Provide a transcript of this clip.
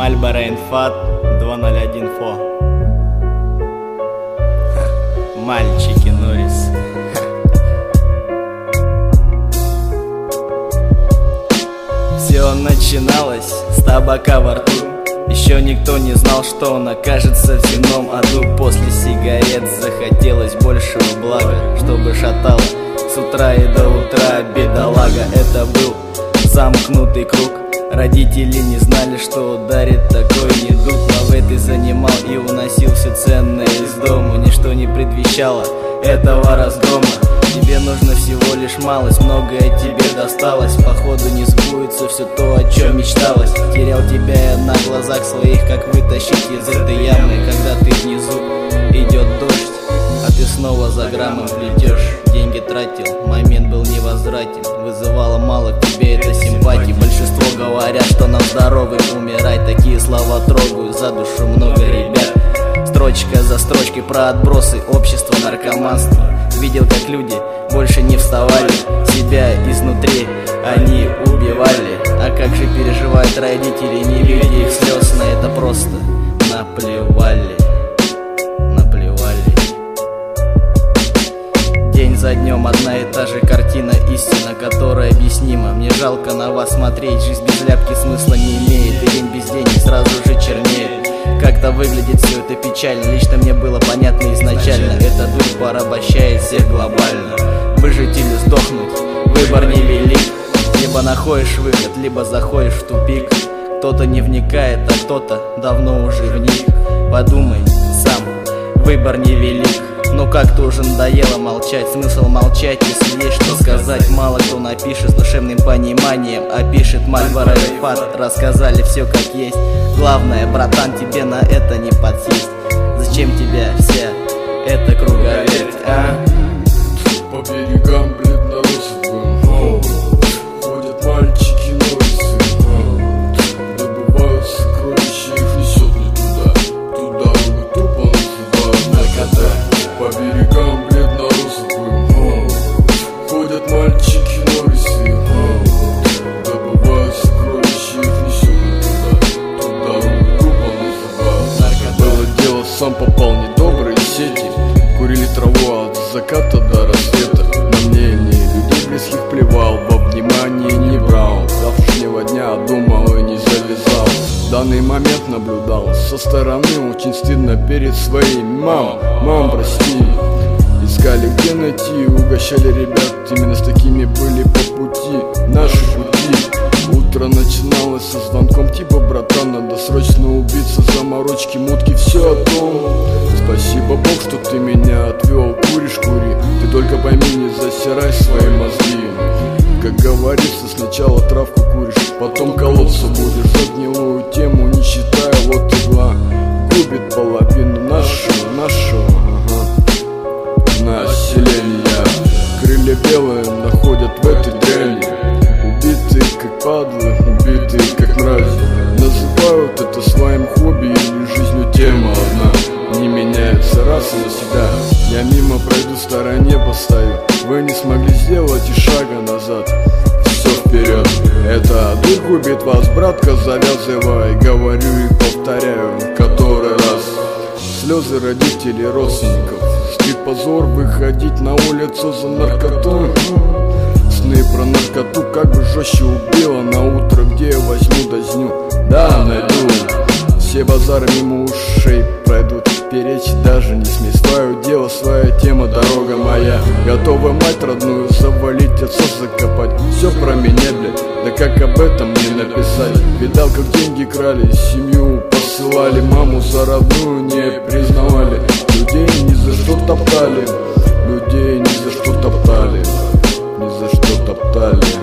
Marlboro Infat 201 Фо. Мальчики Норрис. Все начиналось с табака во рту. Еще никто не знал, что он окажется в земном аду. После сигарет захотелось большего блага, чтобы шатало с утра и до утра, бедолага. Это был замкнутый круг. Родители не знали, что ударит такой недуг. Лавэты занимал и уносил все ценное из дома. Ничто не предвещало этого разгрома. Тебе нужно всего лишь малость, многое тебе досталось. Походу не сбудется все то, о чем мечталось. Терял тебя я на глазах своих, как вытащить из этой ямы, когда ты внизу, идет дождь, а ты снова за граммом плетешь. Деньги тратил, момент был невозвратен. Вызывало мало к тебе это симпатии. Большинство говорят, что нам здоровым умирать. Такие слова трогают за душу много ребят. Строчка за строчкой про отбросы общества, наркоманства. Видел, как люди больше не вставали, себя изнутри они убивали. А как же переживают родители, не видя их слез, на это просто наплевали. День за днем одна и та же картина, истина, которая объяснима. Мне жалко на вас смотреть, жизнь без ляпки смысла не имеет. И день без денег сразу же чернеет. Как-то выглядит все это печально, лично мне было понятно изначально. Эта дурь порабощает всех глобально. Выжить или сдохнуть, выбор невелик. Либо находишь выход, либо заходишь в тупик. Кто-то не вникает, а кто-то давно уже вник. Подумай сам, выбор невелик. Но как-то уже надоело молчать. Смысл молчать, если есть что сказать. Мало кто напишет с душевным пониманием, а пишет Marlboro Infat. Рассказали все как есть. Главное, братан, тебе на это не подсесть. Зачем тебя вся эта круговерть, а? По берегам бледно-розовым ходят мальчики Норрисы. Добывают сокровища, их несет не туда. Туда уже тупо называют наркота. По берегам бледно-розовым ходят мальчики Норрисы. Добывают сокровища, их несет не туда. Туда уже тупо называют наркота. Было дело, сам попал в недобрые сети. Курили траву от заката до рассвета. На мнение людей близких плевал, во внимание не брал. Завтрашнего дня думал и не завязал. В данный момент наблюдал со стороны, очень стыдно перед своими. Мам, прости. Искали где найти, угощали ребят. Именно с такими были по пути наши пути. Утро начиналось со звонком типа: братан, надо срочно убиться, заморочки, мутки, все о том. Спасибо Бог, что ты меня отвел. Куришь, кури, ты только пойми, не засирай свои мозги. Как говорится, сначала травку куришь, потом колоться будешь. За гнилую тему не считая, вот игла губит половину нашего населения. Крылья белые находят в этой дряни. Убитые как падлы, убитые как мрази. Называют это своим хобби или жизнью, тема одна не меняется раз и навсегда. Я мимо пройду, в стороне постою. Вы не смогли сделать и шага назад. Все вперед. Это дурь губит вас, братка, завязывай. Говорю и повторяю который раз. Слезы родителей, родственников. Стыд, позор, выходить на улицу за наркотой. Сны про наркоту как бы жестче убила. На утро где я возьму дозню. Да, найду. Все базары мимо ушей пройдут. Перечить даже не смей. Свое дело, своя тема, дорога моя. Готова мать родную завалить, отца закопать. Все про меня, блядь, да как об этом мне написать? Видал, как деньги крали, семью посылали. Маму за родную не признавали. Людей ни за что топтали. Людей ни за что топтали. Ни за что топтали.